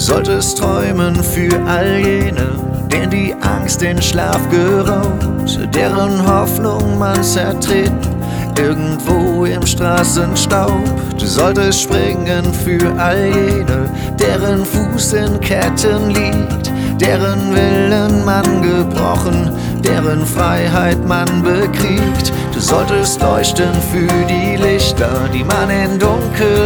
solltest träumen für all jene, denen die Angst den Schlaf geraubt, deren Hoffnung man zertritt, irgendwo im Straßenstaub. Du solltest springen für all jene, deren Fuß in Ketten liegt, deren Willen man gebrochen, deren Freiheit man bekriegt. Du solltest leuchten für die Lichter, die man in Dunkel